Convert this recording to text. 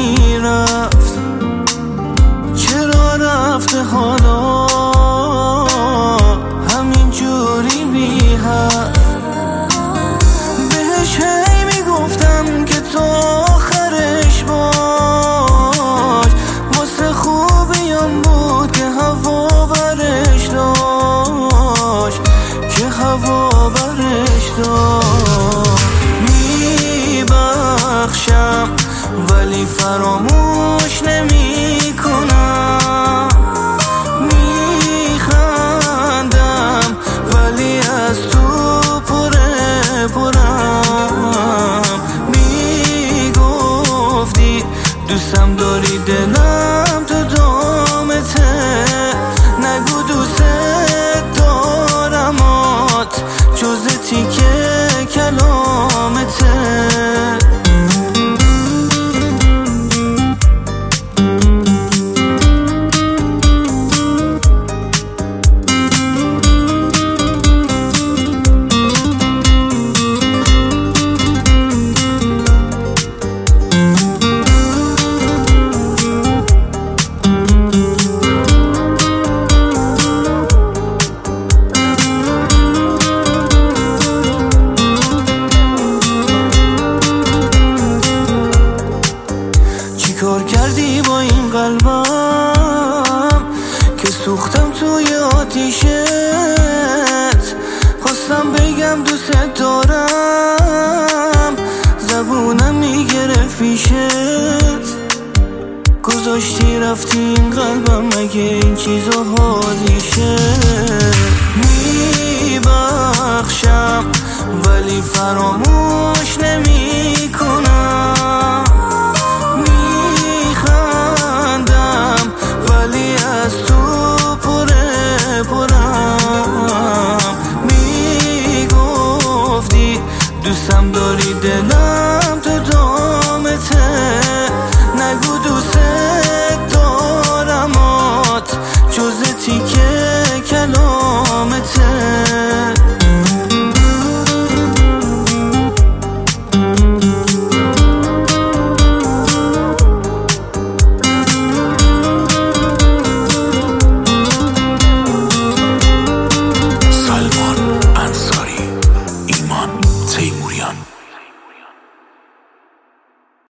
میرفت چرا رفته حالا همین جوری بی حرف. بهش هی میگفتم که تو آخرش باش، واسه خوبیم بود که هوا برش داشت، که هوا برش داشت. میبخشم ولی فراموش نمی کنم، میخندم ولی از تو پره پرم. میگفتی دوستم داری دلم تو دامته، نگو دوست دارمات جز تیکه کلامته. کار کردی با این قلبم که سوختم توی آتیشت؟ خواستم بگم دوست دارم، زبونم میگرفت پیشت. گذاشتی رفتی این قلبم، مگه این چیزا حالیشه؟ میبخشم ولی فراموش نمی کنم.